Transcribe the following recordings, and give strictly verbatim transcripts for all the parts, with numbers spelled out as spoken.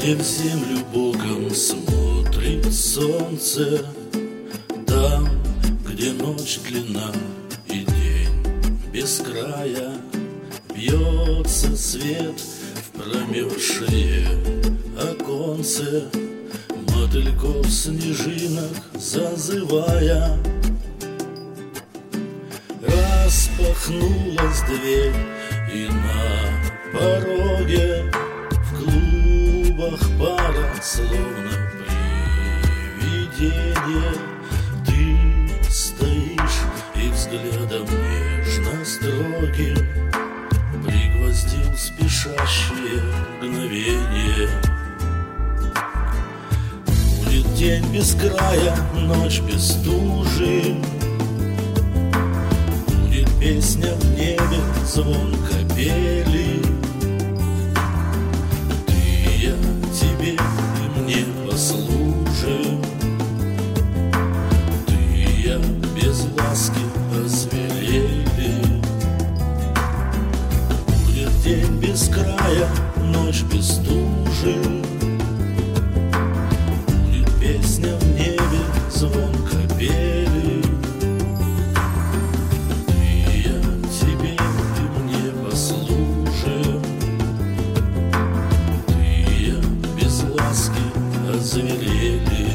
Где в землю боком смотрит солнце, там, где ночь длинна и день без края, бьется свет в промерзшее оконце, мотыльков снежинок зазывая. Распахнулась дверь, и на пороге в клубах пара, словно привидение. Ты стоишь и взглядом нежно строгим пригвоздил спешащее мгновение. Будет день без края, ночь без стужи, будет песня в небе, звон капели. Ты, я, тебе и мне послужим. Ты, я, без ласки озверели. Будет день без края, ночь без стужи, будет песня в небе, звон капели. Ты, я, тебе и мне послужим. Ты, я, без ласки озверели.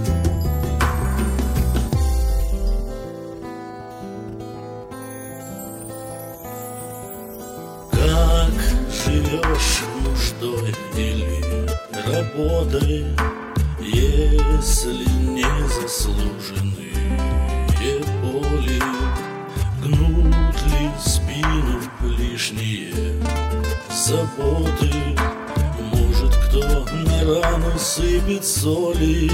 Как живешь нуждой или работой, если не заслуженные боли? Гнут ли спину лишние заботы? Может, кто на рану сыпет соли?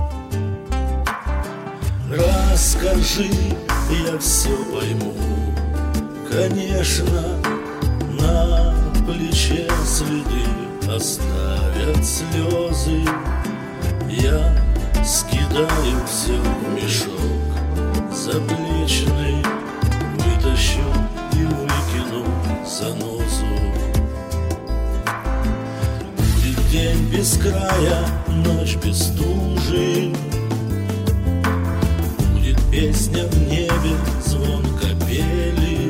Расскажи, я все пойму. Конечно, на плече следы оставят слезы. Я скидаю все в мешок заплечный, вытащу и выкину занозу. Будет день без края, ночь без стужи, будет песня в небе, звон капели.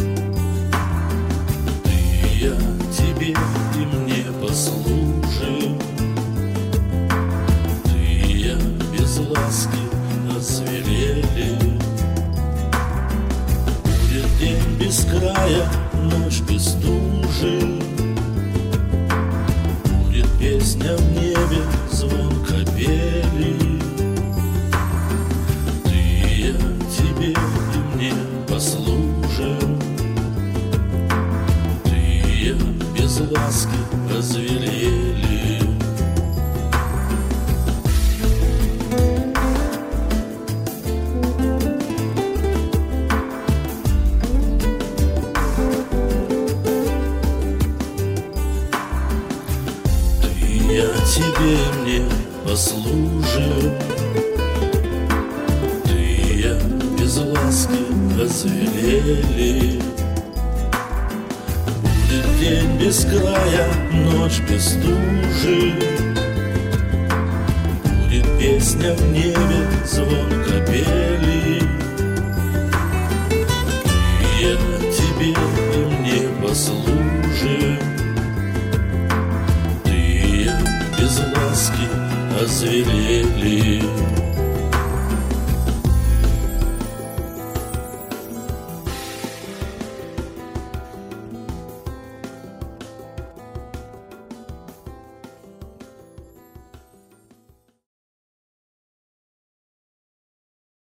Ты, я, тебе и мне послужим. Ты, я, без ласки озверели. Будет день без края, ночь без стужи, будет песня в небе, звон капели. Ты, я, тебе и мне послужим. Ты, я, без ласки озверели. Я тебе и мне послужим. Ты, я, без ласки озверели. Будет день без края, ночь без стужи, будет песня в небе, звон капели. Ты, я, тебе и мне послужим. Без ласки озверели.